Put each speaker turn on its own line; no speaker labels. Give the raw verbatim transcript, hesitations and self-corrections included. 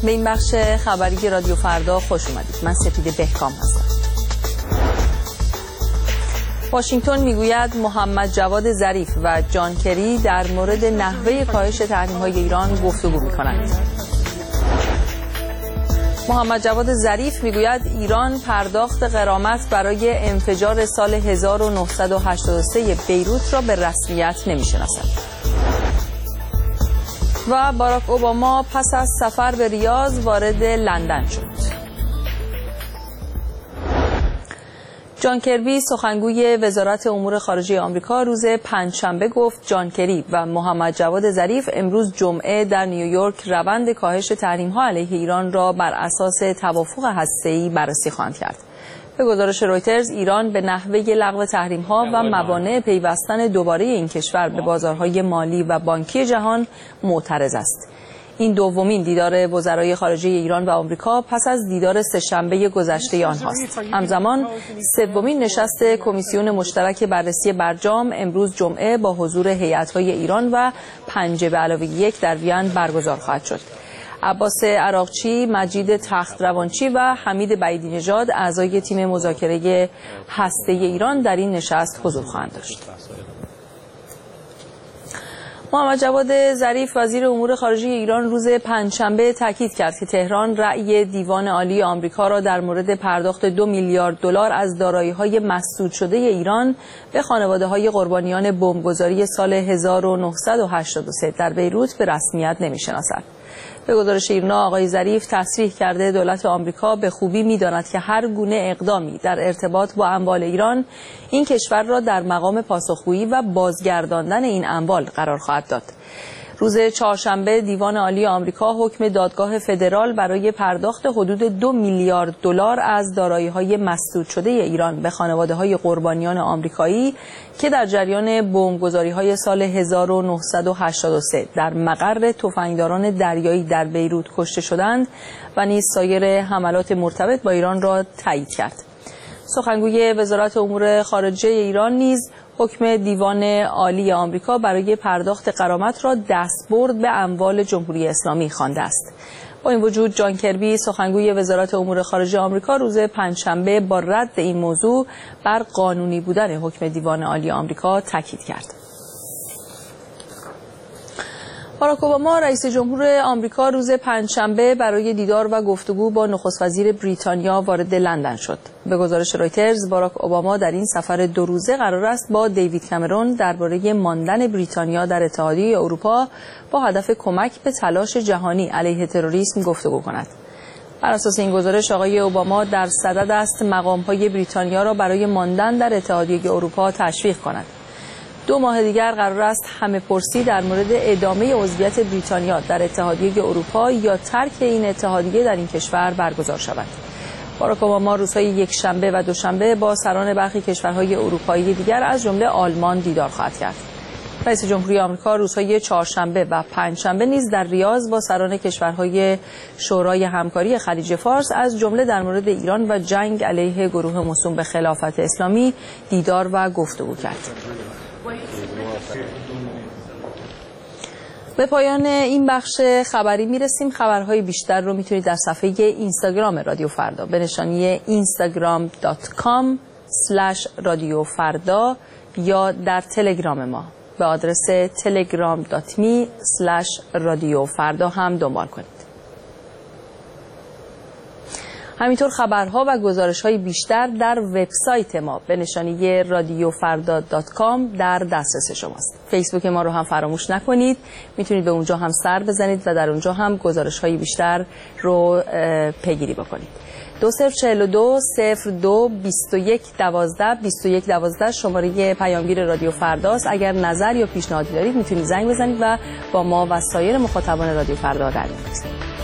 به این بخش خبری رادیو فردا خوش اومدید. من سپیده بهکام هستم. واشنگتن میگوید محمد جواد ظریف و جان کری در مورد نحوه کاهش تحریم‌های ایران گفتگو می‌کنند. محمد جواد ظریف میگوید ایران پرداخت غرامت برای انفجار سال هزار و نهصد و هشتاد و سه بیروت را به رسمیت نمی‌شناسد. و باراک اوباما پس از سفر به ریاض وارد لندن شد. جان کربی سخنگوی وزارت امور خارجه آمریکا روز پنجشنبه گفت جان کری و محمد جواد ظریف امروز جمعه در نیویورک روند کاهش تحریم‌ها علیه ایران را بر اساس توافق هسته‌ای بررسی خواهند کرد. به گزارش رویترز ایران به نحوه لغو تحریم‌ها و موانع پیوستن دوباره این کشور به بازارهای مالی و بانکی جهان معترض است. این دومین دیدار وزرای خارجه ایران و آمریکا پس از دیدار سه‌شنبه گذشته آنهاست. همزمان سومین نشست کمیسیون مشترک بررسی برجام امروز جمعه با حضور هیئت‌های ایران و پنجه به علاوه یک در وین برگزار خواهد شد. عباس عراقچی، مجید تختروانچی و حمید بعیدی نژاد اعضای تیم مذاکره هسته‌ای ایران در این نشست حضور خواهند داشت. محمد جواد ظریف وزیر امور خارجه ایران روز پنجشنبه تاکید کرد که تهران رأی دیوان عالی آمریکا را در مورد پرداخت دو میلیارد دلار از دارایی‌های مسدود شده ایران به خانواده‌های قربانیان بمبگذاری سال هزار و نهصد و هشتاد و سه در بیروت به رسمیت نمی‌شناسد. به گزارش ایرنا آقای ظریف تصریح کرده دولت آمریکا به خوبی می‌داند که هر گونه اقدامی در ارتباط با اموال ایران این کشور را در مقام پاسخگویی و بازگرداندن این اموال قرار خواهد داد. روز چهارشنبه دیوان عالی آمریکا حکم دادگاه فدرال برای پرداخت حدود دو میلیارد دلار از دارایی‌های مسدود شده ایران به خانواده‌های قربانیان آمریکایی که در جریان بمبگذاری‌های سال هزار و نهصد و هشتاد و سه در مقر تفنگداران دریایی در بیروت کشته شدند و نیز سایر حملات مرتبط با ایران را تایید کرد. سخنگوی وزارت امور خارجه ایران نیز حکم دیوان عالی آمریکا برای پرداخت غرامت را دستبرد به اموال جمهوری اسلامی خوانده است. با این وجود جان کربی سخنگوی وزارت امور خارجه آمریکا روز پنجشنبه با رد این موضوع بر قانونی بودن حکم دیوان عالی آمریکا تاکید کرد. باراک اوباما رئیس جمهور آمریکا روز پنجشنبه برای دیدار و گفتگو با نخست وزیر بریتانیا وارد لندن شد. به گزارش رویترز باراک اوباما در این سفر دو روزه قرار است با دیوید کامرون درباره ماندن بریتانیا در اتحادیه اروپا با هدف کمک به تلاش جهانی علیه تروریسم گفتگو کند. بر اساس این گزارش آقای اوباما در صدد است مقام‌های بریتانیا را برای ماندن در اتحادیه اروپا تشویق کند. دو ماه دیگر قرار است همه پرسی در مورد ادامه عضویت بریتانیا در اتحادیه اروپا یا ترک این اتحادیه در این کشور برگزار شود. باراک اوباما روزهای یکشنبه و دوشنبه با سران برخی کشورهای اروپایی دیگر از جمله آلمان دیدار خواهد کرد. رئیس جمهوری آمریکا روزهای چهارشنبه و پنجشنبه نیز در ریاض با سران کشورهای شورای همکاری خلیج فارس از جمله در مورد ایران و جنگ علیه گروه موسوم به خلافت اسلامی دیدار و گفتگو کرد. به پایان این بخش خبری میرسیم. خبرهای بیشتر رو میتونید در صفحه اینستاگرام رادیو فردا به نشانی اینستاگرام دات کام اسلش رادیو فردا یا در تلگرام ما به آدرس تلگرام دات می اسلش رادیو فردا هم دنبال کنید. همینطور خبرها و گزارش‌های بیشتر در وبسایت ما به نشانی رادیو فردا دات کام در دسترس شماست. فیسبوک ما رو هم فراموش نکنید. میتونید به اونجا هم سر بزنید و در اونجا هم گزارش‌های بیشتر رو پیگیری بکنید. دو صفر چهل و دو صفر دو بیست و یک دوازده بیست و یک دوازده شماره پیامگیر رادیو فرداست. اگر نظر یا پیشنهادی دارید میتونید زنگ بزنید و با ما و سایر مخاطبان رادیو فردا در میون بگذارید.